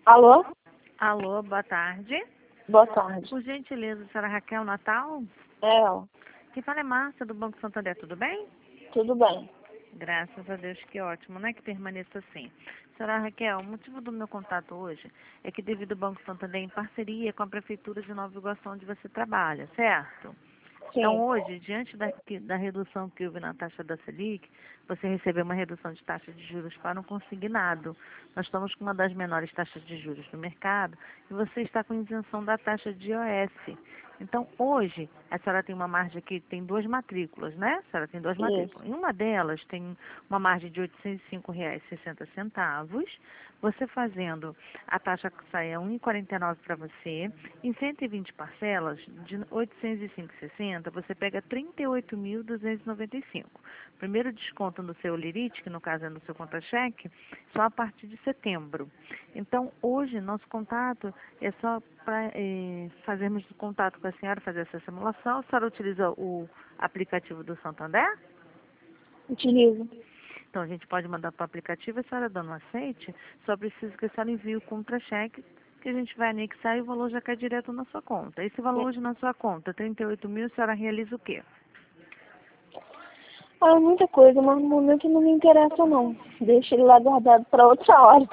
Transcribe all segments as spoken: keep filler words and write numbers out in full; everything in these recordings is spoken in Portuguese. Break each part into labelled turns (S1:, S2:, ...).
S1: Alô?
S2: Alô, boa tarde.
S1: Boa tarde.
S2: Por gentileza, a senhora Raquel Natal?
S1: É, ó,
S2: Quem fala é Márcia, do Banco Santander, tudo bem?
S1: tudo bem.
S2: Graças a Deus, que ótimo, né? Que permaneça assim. Senhora Raquel, o motivo do meu contato hoje é que devido ao Banco Santander em parceria com a Prefeitura de Nova Iguaçu, onde você trabalha, certo? Então,
S1: Sim,
S2: hoje, diante da, que- da redução que houve na taxa da Selic, você recebeu uma redução de taxa de juros para um consignado. Nós estamos com uma das menores taxas de juros do mercado e você está com isenção da taxa de I O S. Então, hoje, a senhora tem uma margem aqui, tem duas matrículas, né? A senhora tem duas
S1: isso.
S2: matrículas. Em uma delas tem uma margem de oitocentos e cinco reais e sessenta centavos. Você fazendo, a taxa que sai é um real e quarenta e nove para você. Em cento e vinte parcelas de oitocentos e cinco e sessenta, você pega trinta e oito mil duzentos e noventa e cinco. Primeiro desconto no seu Lirite, que no caso é no seu contra-cheque, só a partir de setembro. Então, hoje, nosso contato é só para eh, fazermos contato com a senhora, fazer essa simulação. A senhora utiliza o aplicativo do Santander?
S1: Utilizo.
S2: Então, a gente pode mandar para o aplicativo, a senhora dando um aceite, só precisa que a senhora envie o contra-cheque, que a gente vai anexar e o valor já cai direto na sua conta. Esse valor hoje na sua conta, trinta e oito mil, a senhora realiza o quê?
S1: Ah, muita coisa, mas no momento não me interessa não. Deixa ele lá guardado para outra hora.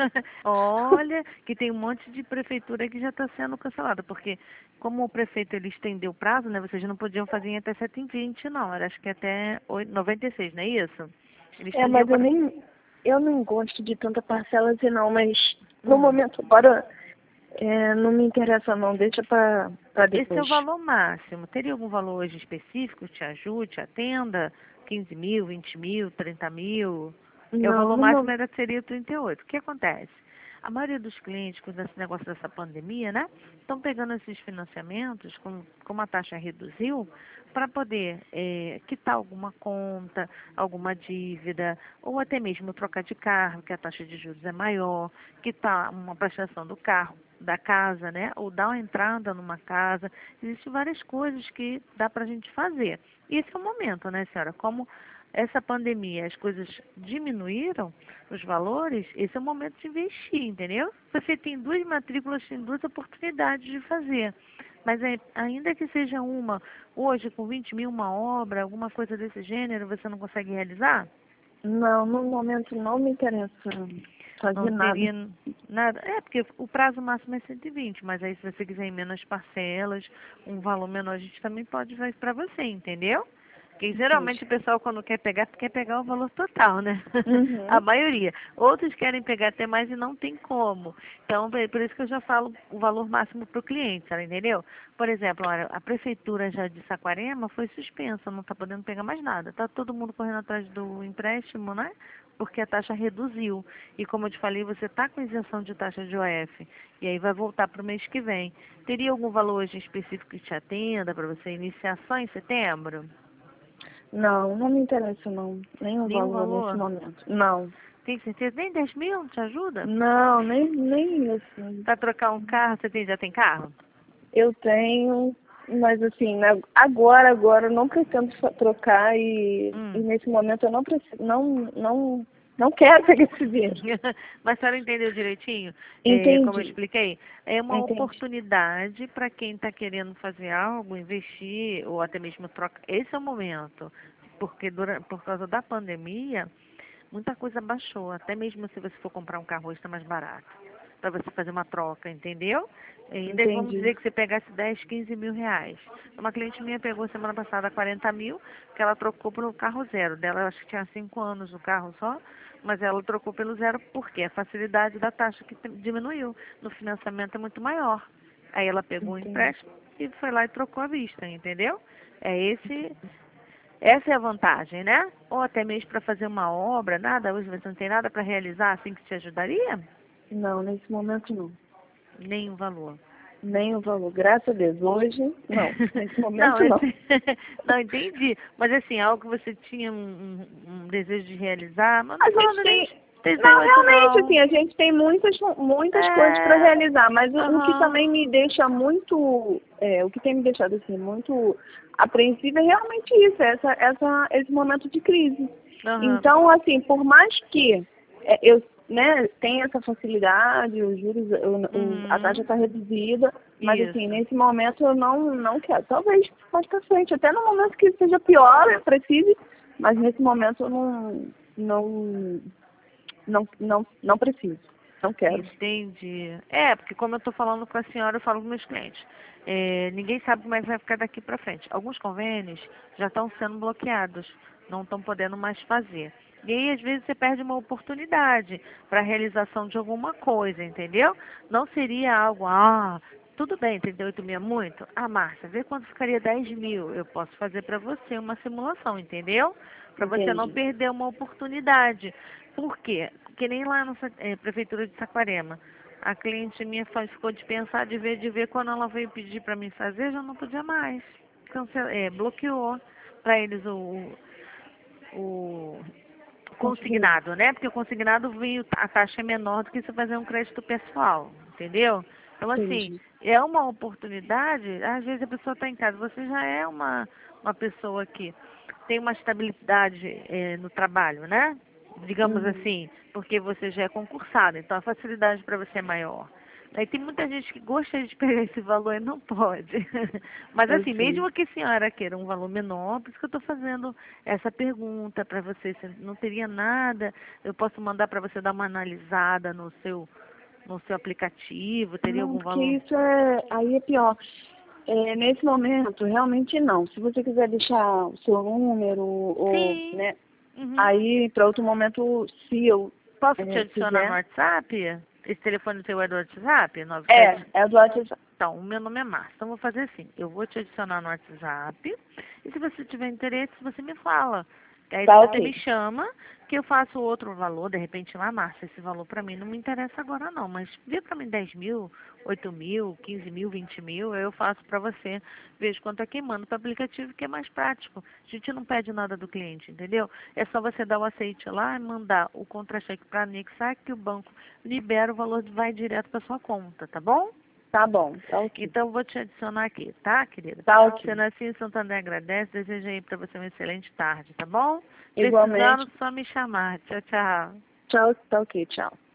S2: Olha, que tem um monte de prefeitura que já está sendo cancelada, porque como o prefeito ele estendeu o prazo, né? Vocês não podiam fazer em até sete e vinte, não. Era acho que até oito- noventa e seis, não é isso? Ele
S1: É,
S2: estendeu
S1: mas eu
S2: para...
S1: nem eu não gosto de tanta parcela assim não, mas no
S2: Hum.
S1: momento agora é, não me interessa não, deixa para
S2: Esse é
S1: depois.
S2: o valor máximo. Teria algum valor hoje específico que te ajude, te atenda? quinze mil, vinte mil, trinta mil? É, o
S1: Não,
S2: valor
S1: no
S2: máximo
S1: momento.
S2: era, seria trinta e oito. O que acontece? A maioria dos clientes, com esse negócio dessa pandemia, né, estão pegando esses financiamentos, com, como a taxa reduziu, para poder eh, quitar alguma conta, alguma dívida, ou até mesmo trocar de carro, que a taxa de juros é maior, quitar uma prestação do carro, da casa, né, ou dar uma entrada numa casa. Existem várias coisas que dá para a gente fazer. E esse é o momento, né, senhora? Como essa pandemia, as coisas diminuíram, os valores, esse é o momento de investir, entendeu? Você tem duas matrículas, tem duas oportunidades de fazer. Mas é- ainda que seja uma, hoje com vinte mil, uma obra, alguma coisa desse gênero, você não consegue realizar?
S1: Não, no momento não me interessa
S2: Não
S1: fazer nada.
S2: teria nada. É, porque o prazo máximo é cento e vinte, mas aí se você quiser em menos parcelas, um valor menor, a gente também pode fazer para você, entendeu? Porque geralmente
S1: Entendi.
S2: o pessoal quando quer pegar, quer pegar o valor total, né? A
S1: Uhum.
S2: maioria. Outros querem pegar até mais e não tem como. Então, é por isso que eu já falo o valor máximo para o cliente, ela entendeu? Por exemplo, olha, a prefeitura já de Saquarema foi suspensa, não está podendo pegar mais nada. Está todo mundo correndo atrás do empréstimo, né? Porque a taxa reduziu. E como eu te falei, você está com isenção de taxa de O F. E aí vai voltar para o mês que vem. Teria algum valor hoje específico que te atenda para você iniciar só em setembro?
S1: Não, não me interessa não. Nenhum
S2: Nenhum
S1: valor nesse
S2: valor?
S1: momento. Não.
S2: Tem certeza? Nem dez mil te ajuda?
S1: Não, nem, nem isso.
S2: Para trocar um carro, você tem, já tem carro?
S1: Eu tenho, mas assim, né, agora, agora eu não pretendo fa- trocar e, e
S2: Hum.
S1: nesse momento eu não preciso, não, não, não quero pegar esse dinheiro.
S2: Mas a senhora entendeu direitinho? É, como eu
S1: Entendi,
S2: expliquei? É uma
S1: entendi,
S2: oportunidade para quem está querendo fazer algo, investir, ou até mesmo trocar. Esse é o momento. Porque durante, por causa da pandemia, muita coisa baixou. Até mesmo se você for comprar um carro hoje está mais barato. Para você fazer uma troca, entendeu? Ainda vamos
S1: entendi,
S2: dizer que você pegasse dez, quinze mil reais. Uma cliente minha pegou semana passada quarenta mil, que ela trocou pelo carro zero. Dela, eu acho que tinha cinco anos o carro só, mas ela trocou pelo zero porque a facilidade da taxa que tem- diminuiu. No financiamento é muito maior. Aí ela pegou o
S1: entendi.
S2: empréstimo e foi lá e trocou à vista, entendeu? É esse, essa é a vantagem, né? Ou até mesmo para fazer uma obra, nada, hoje você não tem nada para realizar assim que te ajudaria?
S1: Não, nesse momento não.
S2: Nenhum valor.
S1: Nem o valor, graças a Deus. Hoje, não. Nesse
S2: Não,
S1: momento, não.
S2: esse... não entendi. Mas assim, algo que você tinha um, um- um desejo de realizar, mas não
S1: A
S2: tô
S1: gente
S2: falando nem
S1: tem.
S2: de
S1: Não,
S2: trinta e oito
S1: realmente,
S2: não.
S1: assim, a gente tem muitas, muitas coisas para
S2: É.
S1: realizar, mas o, o que
S2: Aham.
S1: também me deixa muito, é, o que tem me deixado assim, muito apreensiva é realmente isso, essa, essa, esse momento de crise.
S2: Aham.
S1: Então, assim, por mais que é, eu né, tem essa facilidade, os juros, o,
S2: Uhum.
S1: o, a taxa está reduzida, mas
S2: Isso.
S1: assim, nesse momento eu não, não quero. Talvez mais pra frente, até no momento que seja pior, eu precise, mas nesse momento eu não, não, não, não, não preciso, não quero.
S2: Entendi. É, porque como eu estou falando com a senhora, eu falo com meus clientes. É, ninguém sabe como é que vai ficar daqui para frente. Alguns convênios já estão sendo bloqueados, não estão podendo mais fazer. E aí, às vezes, você perde uma oportunidade para a realização de alguma coisa, entendeu? Não seria algo, ah, tudo bem, trinta e oito mil é muito? Ah, Márcia, vê quanto ficaria dez mil. Eu posso fazer para você uma simulação, entendeu? Para você não
S1: Entendi.
S2: perder uma oportunidade. Por quê? Que nem lá na é, Prefeitura de Saquarema. A cliente minha fa- ficou de pensar, de ver, de ver. Quando ela veio pedir para mim fazer, já não podia mais. Cancel, é, bloqueou para eles o, o consignado, né? Porque o consignado veio, a taxa é menor do que você fazer um crédito pessoal, entendeu? Então, assim,
S1: Entendi.
S2: é uma oportunidade, às vezes a pessoa está em casa, você já é uma, uma pessoa que tem uma estabilidade eh, no trabalho, né? Digamos
S1: Uhum.
S2: assim, porque você já é concursado, então a facilidade para você é maior. Aí tem muita gente que gosta de pegar esse valor e não pode. Mas
S1: Eu
S2: assim,
S1: sei.
S2: mesmo que a senhora queira um valor menor, por isso que eu estou fazendo essa pergunta para você. Se não teria nada, eu posso mandar para você dar uma analisada no seu, no seu aplicativo, teria
S1: Não,
S2: algum
S1: porque
S2: valor?
S1: isso é, aí é pior. É, nesse momento, realmente não. Se você quiser deixar o seu número, ou,
S2: Sim.
S1: né,
S2: Uhum.
S1: aí para outro momento, se eu
S2: Posso te
S1: é,
S2: adicionar no
S1: quiser.
S2: WhatsApp? Esse telefone seu é do WhatsApp?
S1: É,
S2: nove sete.
S1: é do WhatsApp.
S2: Então, o meu nome é Márcia. Então, vou fazer assim. Eu vou te adicionar no WhatsApp. E se você tiver interesse, você me fala. Que aí
S1: Tá
S2: você me
S1: ok.
S2: chama, que eu faço outro valor. De repente, lá, Márcia, esse valor para mim não me interessa agora não. Mas vê para mim dez mil, oito mil, quinze mil, vinte mil. Aí eu faço para você. Vejo quanto é que manda para o aplicativo, que é mais prático. A gente não pede nada do cliente, entendeu? É só você dar o aceite lá e mandar o contra-cheque para anexar, que o banco libera o valor, vai direto para sua conta, tá bom?
S1: Tá bom, tá ok.
S2: Então, vou te adicionar aqui, tá, querida?
S1: Tá ok.
S2: Sendo assim, Santander agradece, desejo aí pra você uma excelente tarde, tá bom?
S1: Igualmente.
S2: Precisando, só me chamar. Tchau, tchau.
S1: Tchau, tá ok, tchau.